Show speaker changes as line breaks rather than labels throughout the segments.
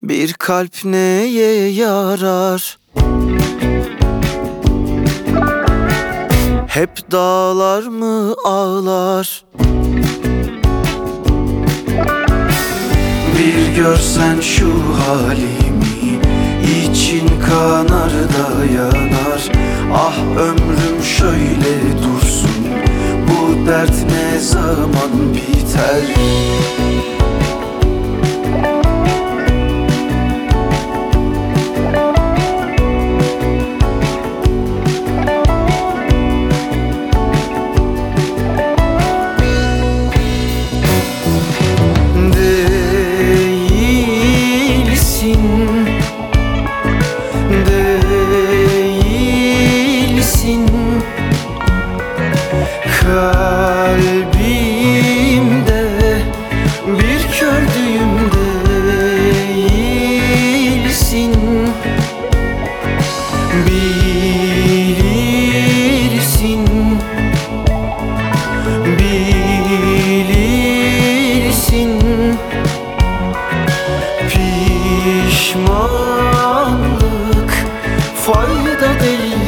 Bir kalp neye yarar? Hep dağlar mı ağlar? Bir görsen şu halimi, için kanar da yanar. Ah ömrüm şöyle dursun, bu dert ne zaman biter? Kalbimde bir kördüğüm değilsin. Bilirsin, bilirsin. Pişmanlık fayda değil,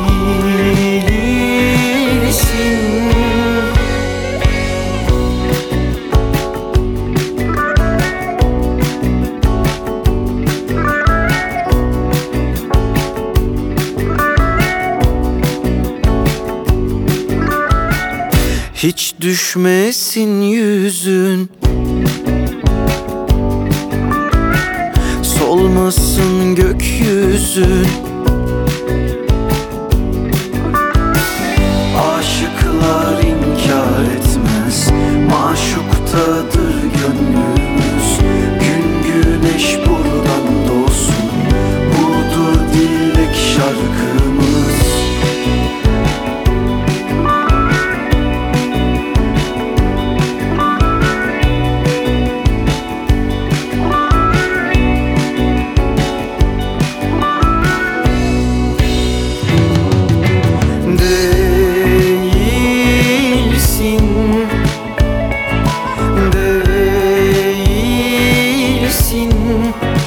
bilirsin. Hiç düşmesin yüzün, solmasın gökyüzün. Aşıklar inkar etmez, maşuktadır gönlümüz. Gün güneş buradan doğsun, budur dilek şarkımız. Değilsin